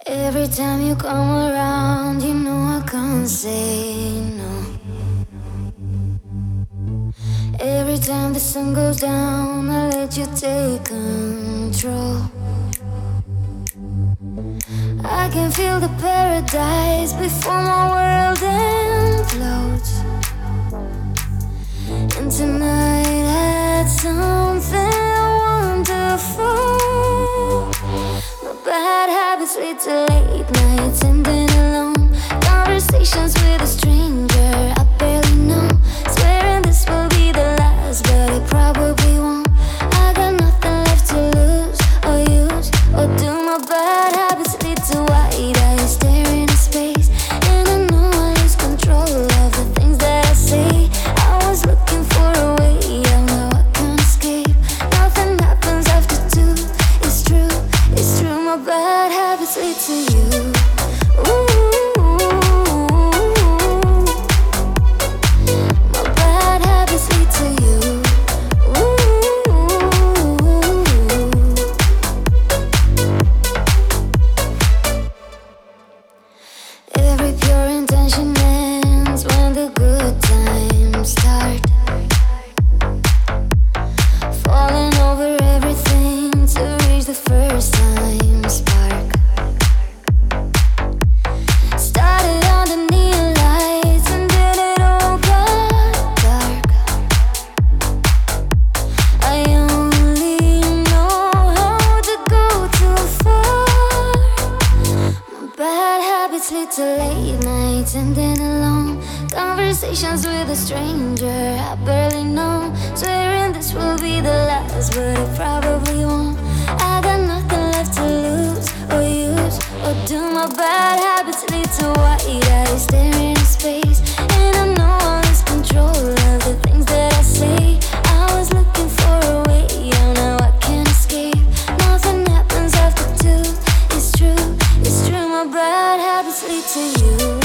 Every time you come around, you know I can't say no. Every time the sun goes down, I let you take control. I can feel the paradise before my world implodes. And tonight had something wonderful. My bad habits lead to late nights, ending alone. Conversations with a stranger I barely know. Swearing this will be the last, but it probably won't. I got nothing left to lose or use or do. My bad habits lead to wide eyes staring into space, and I know I lose control of the things that I say. I was looking for a way out, now I can't escape. Nothing happens after two. It's true, it's true. My bad habits lead to you. My bad habits lead to you. Every pure intention ends when the good times start. Falling over everything to reach the first time spark. Started on the neon lights and then it all got dark. I only know how to go too far. My bad habits lead to late nights and then alone. Conversations with a stranger I barely know. Swearing this will be the last, but it probably won't. I got nothing left to lose or use or do. My bad habits lead to wide eyes staring into space, and I know I lose control of the things that I say. I was looking for a way out, now I can't escape. Nothing happens after two. It's true, it's true. My bad habits lead to you.